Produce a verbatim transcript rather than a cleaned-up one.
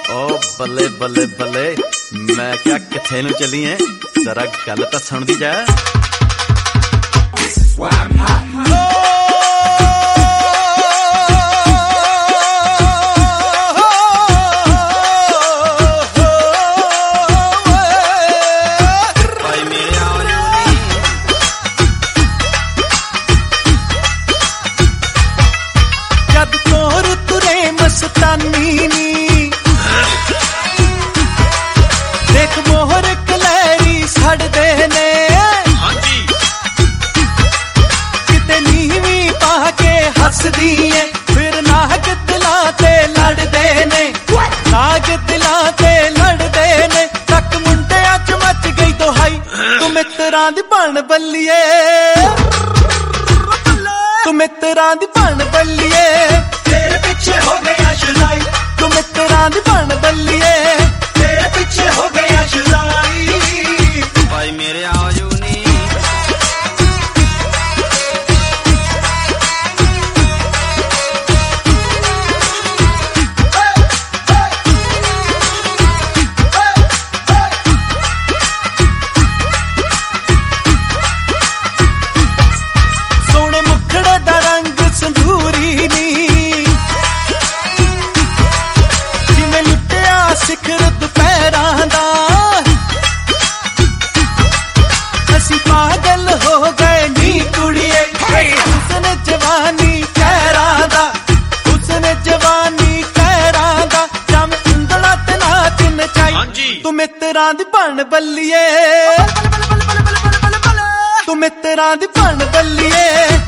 बल्ले बल्ले बल्ले मैं क्या किथे नू चली है जरा गल तां सुन दी जा। देख मोहर कलैरी सड़दे ने किते नीवी पा के हसदी है फिर नाग दिलां ते लड़दे ने नाग दिलां ते लड़दे ने तक मुंडियां च मच गई दुहाई तू मित्रां दी बन बल्लिए तू मित्रां दी बन बल्लिए तेरे पिछे हो गया शुदाई तू मित्रां दी बन बल्लिए तेरे पिछे हो गया शुदाई भाई मेरे आजू नी सोने मुखड़े दा रंग संधूरी नी जिवें लुटिया सिखर दुपहरां दा असी पागल हो गए नी कुड़िए उसने जवानी कहरां दा उसने जवानी कहरां दा जम उंगला ते नाच नचाई तू मित्रां दी बन बल्लिए तू मित्रां दी बन बल्लिए